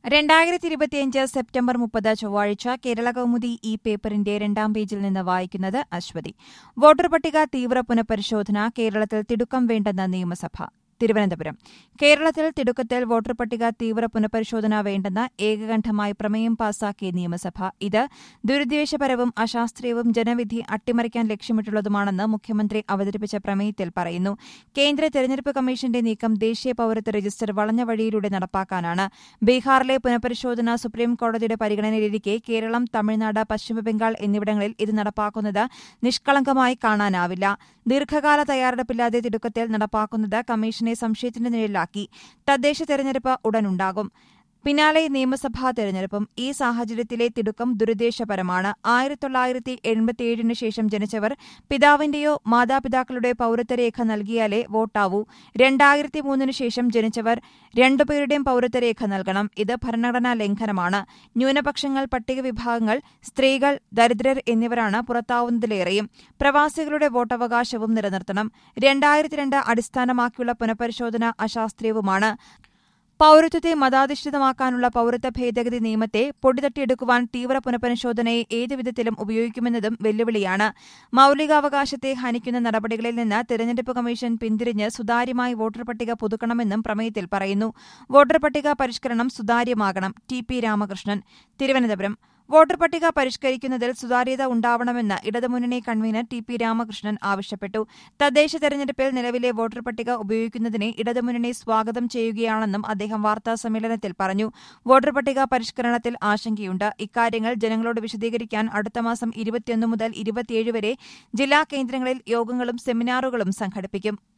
2025 September 30 ചൊവ്വാഴ്ച കേരള കൗമുദി ഈ പേപ്പറിന്റെ രണ്ടാം പേജിൽ നിന്ന് വായിക്കുന്നത് അശ്വതി. വോട്ടർ പട്ടിക തീവ്ര പുനഃപരിശോധന കേരളത്തിൽ തിടുക്കം വേണ്ടെന്ന് നിയമസഭ. തിരുവനന്തപുരം. കേരളത്തിൽ തിടുക്കത്തിൽ വോട്ടർ പട്ടിക തീവ്ര പുനഃപരിശോധന വേണ്ടെന്ന് ഏകകണ്ഠമായി പ്രമേയം പാസാക്കിയ നിയമസഭ. ഇത് ദുരുദ്ദേശപരവും അശാസ്ത്രീയവും ജനവിധി അട്ടിമറിക്കാൻ ലക്ഷ്യമിട്ടുള്ളതുമാണെന്ന് മുഖ്യമന്ത്രി അവതരിപ്പിച്ച പ്രമേയത്തിൽ പറയുന്നു. കേന്ദ്ര തെരഞ്ഞെടുപ്പ് കമ്മീഷന്റെ നീക്കം ദേശീയ പൌരത്വ രജിസ്റ്റർ വളഞ്ഞ വഴിയിലൂടെ നടപ്പാക്കാനാണ്. ബീഹാറിലെ പുനഃപരിശോധന സുപ്രീംകോടതിയുടെ പരിഗണനയിലിരിക്കെ കേരളം, തമിഴ്നാട്, പശ്ചിമബംഗാൾ എന്നിവിടങ്ങളിൽ ഇത് നടപ്പാക്കുന്നത് നിഷ്കളങ്കമായി കാണാനാവില്ല. ദീർഘകാല തയ്യാറെടുപ്പില്ലാതെ തിടുക്കത്തിൽ നടപ്പാക്കുന്നത് കമ്മീഷനെ സംശയത്തിന്റെ നിഴലിലാക്കി. തദ്ദേശ തെരഞ്ഞെടുപ്പ് ഉടനുണ്ടാകും. പിന്നാലെ നിയമസഭാ തെരഞ്ഞെടുപ്പും. ഈ സാഹചര്യത്തിലെ തിടുക്കം ദുരുദ്ദേശപരമാണ്. 1987 ശേഷം ജനിച്ചവർ പിതാവിന്റെയോ മാതാപിതാക്കളുടെ പൌരത്വരേഖ നൽകിയാലേ വോട്ടാവൂ. 2003 ശേഷം ജനിച്ചവർ രണ്ടുപേരുടെയും പൌരത്വരേഖ നൽകണം. ഇത് ഭരണഘടനാ ലംഘനമാണ്. ന്യൂനപക്ഷങ്ങൾ, പട്ടിക വിഭാഗങ്ങൾ, സ്ത്രീകൾ, ദരിദ്രർ എന്നിവരാണ് പുറത്താവുന്നതിലേറെയും. പ്രവാസികളുടെ വോട്ടവകാശവും നിലനിർത്തണം. 2002 അടിസ്ഥാനമാക്കിയുള്ള പുനഃപരിശോധന അശാസ്ത്രീയവുമാണ്. പൌരത്വത്തെ മതാധിഷ്ഠിതമാക്കാനുള്ള പൌരത്വ ഭേദഗതി നിയമത്തെ പൊടിതട്ടിയെടുക്കുവാൻ തീവ്ര പുനഃപരിശോധനയെ ഏതുവിധത്തിലും ഉപയോഗിക്കുമെന്നതും വെല്ലുവിളിയാണ്. മൌലികാവകാശത്തെ ഹനിക്കുന്ന നടപടികളിൽ നിന്ന് തെരഞ്ഞെടുപ്പ് കമ്മീഷൻ പിന്തിരിഞ്ഞ് സുതാര്യമായി വോട്ടർ പട്ടിക പുതുക്കണമെന്നും പ്രമേയത്തിൽ പറയുന്നു. വോട്ടർ പട്ടിക പരിഷ്കരണം സുതാര്യമാകണം. ടി.പി. രാമകൃഷ്ണൻ. തിരുവനന്തപുരം. വോട്ടർ പട്ടിക പരിഷ്കരിക്കുന്നതിൽ സുതാര്യത ഉണ്ടാവണമെന്ന് ഇടതുമുന്നണി കൺവീനർ ടി.പി. രാമകൃഷ്ണൻ ആവശ്യപ്പെട്ടു. തദ്ദേശ തെരഞ്ഞെടുപ്പിൽ നിലവിലെ വോട്ടർ പട്ടിക ഉപയോഗിക്കുന്നതിനെ ഇടതുമുന്നണി സ്വാഗതം ചെയ്യുകയാണെന്നും അദ്ദേഹം വാർത്താസമ്മേളനത്തിൽ പറഞ്ഞു. വോട്ടർ പട്ടിക പരിഷ്കരണത്തിൽ ആശങ്കയുണ്ട്. ഇക്കാര്യങ്ങൾ ജനങ്ങളോട് വിശദീകരിക്കാൻ അടുത്ത മാസം 21 മുതൽ 27 വരെ ജില്ലാ കേന്ദ്രങ്ങളിൽ യോഗങ്ങളും സെമിനാറുകളും സംഘടിപ്പിക്കും.